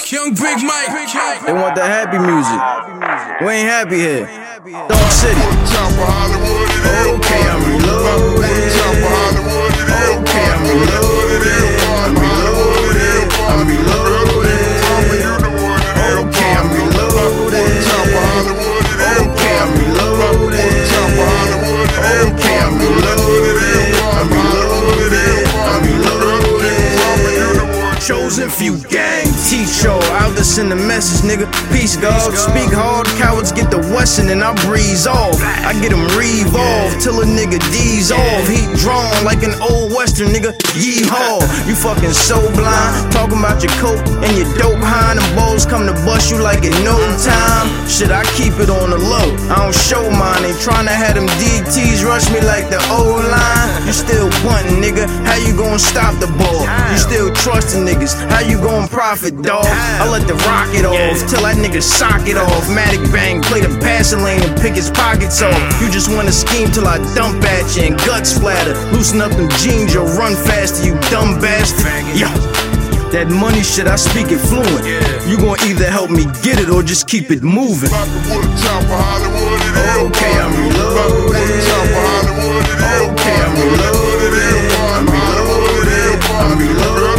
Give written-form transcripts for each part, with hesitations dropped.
Young Big Mike. They want the happy music. We ain't happy here. Dog City. Okay, I'm reloaded. Okay, I'm reloaded. I'm reloaded. I'm reloaded. Okay, I'm reloaded. Okay, I'm reloaded. Okay, I'm reloaded. I'm reloaded. I'm reloaded. Chosen few gang, T-show, out to send a message, nigga. Peace, God. Speak hard, cowards get the Wesson and I breeze off. I get them revolved till a nigga D's off. Heat drawn like an old Western, nigga. Yee-haw. You fucking so blind, talking about your coke and your dope hind. Them balls come to bust you like in no time. Shit, I keep it on the low. I don't show mine. Ain't tryna have them DTs rush me like the O-line. You still punting, nigga. How you gon' stop the ball? You still trusting niggas. How you gon' profit, dawg? I let the rocket off till that nigga sock it off. Matic bang, play the passing lane and pick his pockets off. You just wanna scheme till I dump at you and gut splatter. Loosen up them jeans, you'll run faster, you dumb bastard. Yo, that money shit, I speak it fluent. You gon' either help me get it or just keep it moving. Okay, I'm reloaded. Okay, I'm reloaded. I'm reloaded. I'm reloaded.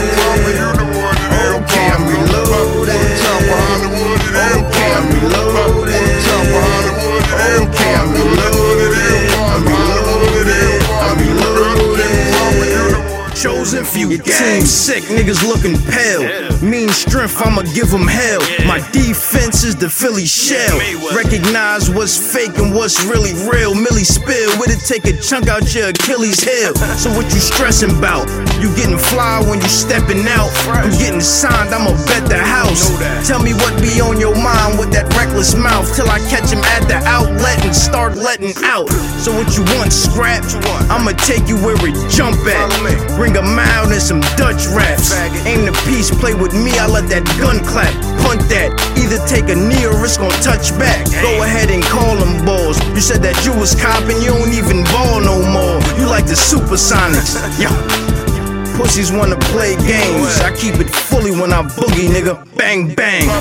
Okay, I'm reloaded. Okay, I'm reloaded. Okay, I'm reloaded. I'm reloaded. I'm reloaded. Chosen few gang sick, niggas looking pale. Mean strength, I'ma give them hell. My defense is the Philly shell. Recognize what's fake and what's really real. Millie spill, with it take a chunk out your Achilles heel. So what you stressing about? You getting fly when you stepping out. I'm getting signed, I'ma bet the house. Tell me what be on your mind with that reckless mouth till I catch him at the outlet and start letting out. So what you want, scrap? I'ma take you where it jump at. Bring a mile and some Dutch raps. Aim the piece, play with me, I let that gun clap. Punt that, either take a knee or it's gon' touch back. Go ahead and call them balls. You said that you was copping, you don't even ball no more. You like the Supersonics. Yo, pussies wanna play games. I keep it fully when I boogie, nigga. Bang, bang.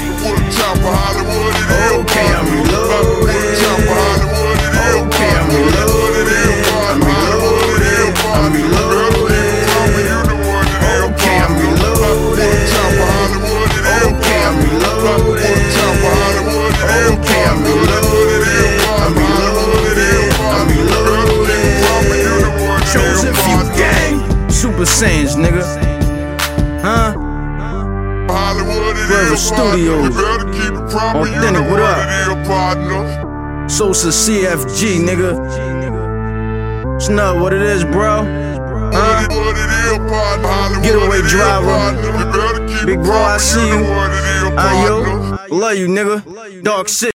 Okay, I'm reloaded. Okay, I'm reloaded. I'm reloaded. I'm reloaded. Okay, I'm reloaded. Okay, I'm reloaded. Okay, I'm reloaded. I'm reloaded. I'm reloaded. Chosen few gang. Super Saiyans, nigga. Huh? Forever Studios. Authentic, what up? Sosa CFG, nigga. It's not what it is, bro. Huh? Getaway driver. Big bro, I see you. Yo, love you, nigga. Dog City.